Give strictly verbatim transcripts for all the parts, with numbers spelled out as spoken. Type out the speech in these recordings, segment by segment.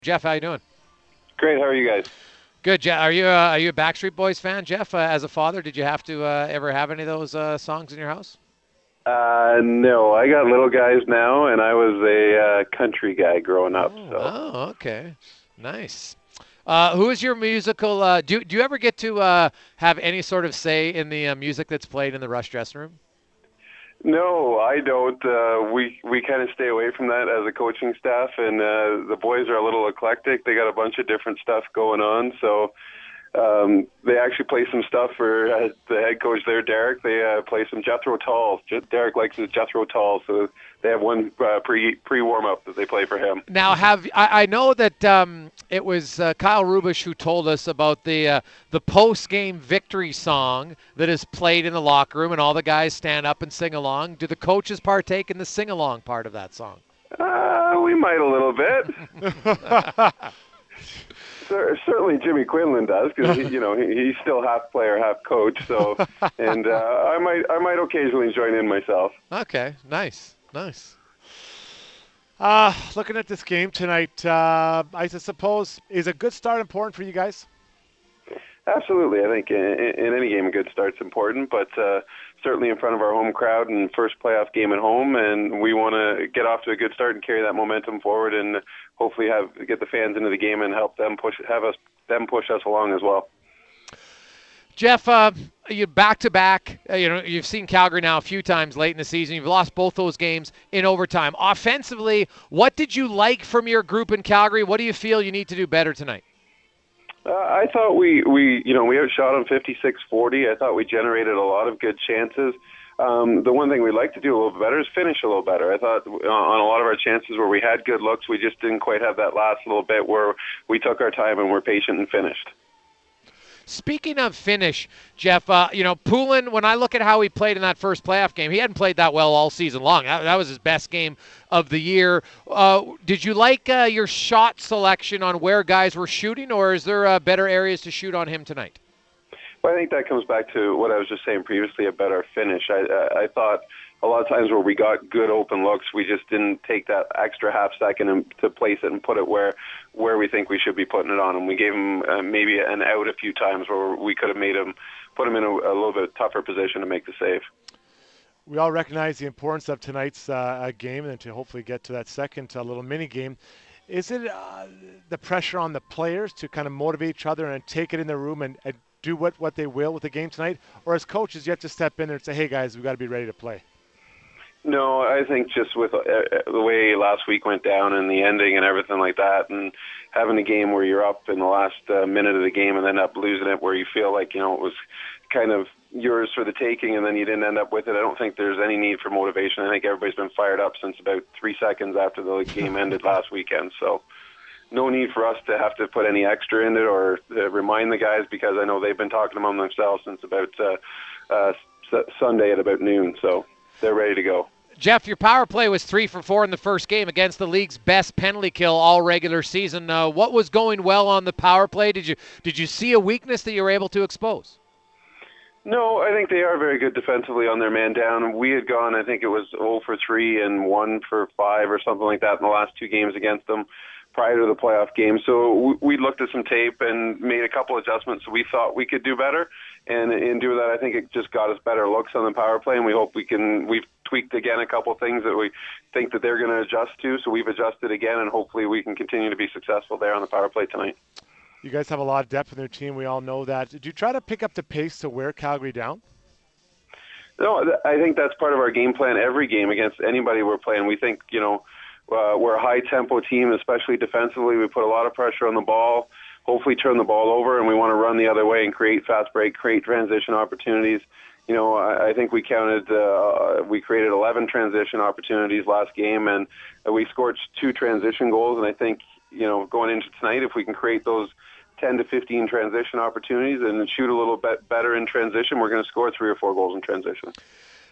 Jeff, how you doing? Great. How are you guys? Good, Jeff. Are you uh, are you a Backstreet Boys fan, Jeff? Uh, as a father, did you have to uh, ever have any of those uh, songs in your house? Uh, no, I got little guys now, and I was a uh, country guy growing up. Oh, So wow. Okay, nice. Uh, who is your musical? Uh, do do you ever get to uh, have any sort of say in the uh, music that's played in the Rush dressing room? no, I don't. Uh, we we kind of stay away from that as a coaching staff, and uh, the boys are a little eclectic. They got a bunch of different stuff going on, so Um, they actually play some stuff for uh, the head coach there, Derek. They uh, play some Jethro Tull. Je- Derek likes his Jethro Tull, so they have one uh, pre pre warm up that they play for him. Now, have I, I know that um, it was uh, Kyle Rubish who told us about the uh, the post game victory song that is played in the locker room, and all the guys stand up and sing along. Do the coaches partake in the sing along part of that song? Uh, we might a little bit. Cer- Certainly, Jimmy Quinlan does because you know he, he's still half player, half coach. So, and uh, I might I might occasionally join in myself. Okay, nice, nice. Uh, looking at this game tonight, uh, I suppose, is a good start important for you guys? Absolutely, I think in, in any game a good start's important, but uh, certainly in front of our home crowd and first playoff game at home, and we want to get off to a good start and carry that momentum forward, and hopefully have get the fans into the game and help them push have us them push us along as well. Jeff, uh, you back to back. uh, You know, you've seen Calgary now a few times late in the season. You've lost both those games in overtime. Offensively, what did you like from your group in Calgary? What do you feel you need to do better tonight? Uh, I thought we, we, you know, we outshot them fifty-six forty. I thought we generated a lot of good chances. Um, the one thing we'd like to do a little bit better is finish a little better. I thought uh, on a lot of our chances where we had good looks, we just didn't quite have that last little bit where we took our time and were patient and finished. Speaking of finish, Jeff, uh, you know, Poulin, when I look at how he played in that first playoff game, he hadn't played that well all season long. That, that was his best game of the year. Uh, did you like uh, your shot selection on where guys were shooting, or is there uh, better areas to shoot on him tonight? Well, I think that comes back to what I was just saying previously about our finish. I, I, I thought a lot of times where we got good open looks, we just didn't take that extra half second and, to place it and put it where where we think we should be putting it on. And we gave him uh, maybe an out a few times where we could have made him put him in a, a little bit tougher position to make the save. We all recognize the importance of tonight's uh, game and to hopefully get to that second uh, little mini game. Is it uh, the pressure on the players to kind of motivate each other and take it in the room and, and do what, what they will with the game tonight? Or as coaches, you have to step in there and say, hey, guys, we've got to be ready to play? No, I think just with uh, the way last week went down and the ending and everything like that, and having a game where you're up in the last uh, minute of the game and then up losing it, where you feel like you know it was kind of yours for the taking, and then you didn't end up with it. I don't think there's any need for motivation. I think everybody's been fired up since about three seconds after the game ended last weekend. So no need for us to have to put any extra in it or uh, remind the guys, because I know they've been talking among themselves since about uh, uh, s- Sunday at about noon. So they're ready to go. Jeff, your power play was three for four in the first game against the league's best penalty kill all regular season. Uh, what was going well on the power play? Did you did you see a weakness that you were able to expose? No, I think they are very good defensively on their man down. We had gone, I think it was zero for three and one for five or something like that in the last two games against them prior to the playoff game. So we looked at some tape and made a couple adjustments we thought we could do better. And in doing that, I think it just got us better looks on the power play, and we hope we can. We've tweaked again a couple things that we think that they're going to adjust to, so we've adjusted again, and hopefully we can continue to be successful there on the power play tonight. You guys have a lot of depth in their team. We all know that. Did you try to pick up the pace to wear Calgary down? No, I think that's part of our game plan every game against anybody we're playing. We think, you know, uh, we're a high-tempo team, especially defensively. We put a lot of pressure on the ball, hopefully turn the ball over, and we want to run the other way and create fast break, create transition opportunities. You know, I, I think we counted, uh, we created eleven transition opportunities last game, and we scored two transition goals. And I think, you know, going into tonight, if we can create those ten to fifteen transition opportunities and shoot a little bit better in transition, we're going to score three or four goals in transition.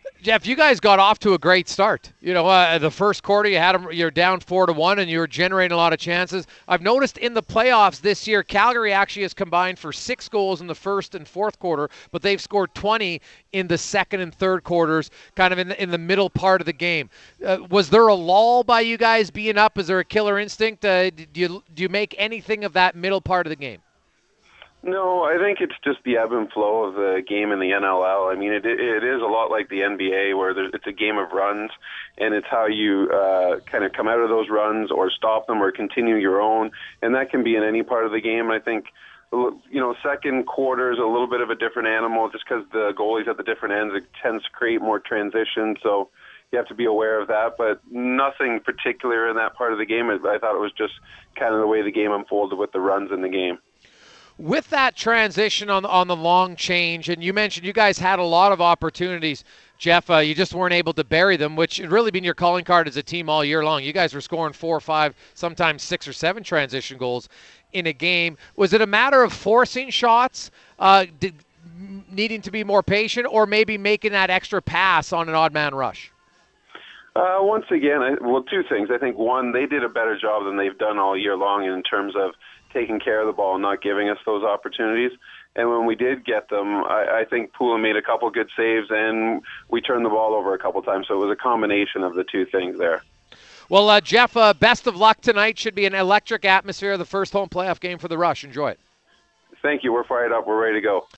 Jeff, you guys got off to a great start. You know, uh, the first quarter you had them, you're down four to one, and you were generating a lot of chances. I've noticed in the playoffs this year, Calgary actually has combined for six goals in the first and fourth quarter, but they've scored twenty in the second and third quarters, kind of in the, in the middle part of the game. Uh, was there a lull by you guys being up? Is there a killer instinct? Uh, do you do you make anything of that middle part of the game? No, I think it's just the ebb and flow of the game in the N L L. I mean, it it is a lot like the N B A, where there's, it's a game of runs, and it's how you uh, kind of come out of those runs or stop them or continue your own, and that can be in any part of the game. I think, you know, second quarter is a little bit of a different animal just because the goalies at the different ends, it tends to create more transition, so you have to be aware of that, but nothing particular in that part of the game. I thought it was just kind of the way the game unfolded with the runs in the game. With that transition on the, on the long change, and you mentioned you guys had a lot of opportunities, Jeff, uh, you just weren't able to bury them, which had really been your calling card as a team all year long. You guys were scoring four, five, sometimes six or seven transition goals in a game. Was it a matter of forcing shots, uh, did, needing to be more patient, or maybe making that extra pass on an odd man rush? Uh, once again, I, well, two things. I think, one, they did a better job than they've done all year long in terms of taking care of the ball and not giving us those opportunities. And when we did get them, I, I think Poulin made a couple good saves, and we turned the ball over a couple times. So it was a combination of the two things there. Well, uh, Jeff, uh, best of luck tonight. Should be an electric atmosphere, the first home playoff game for the Rush. Enjoy it. Thank you. We're fired up. We're ready to go.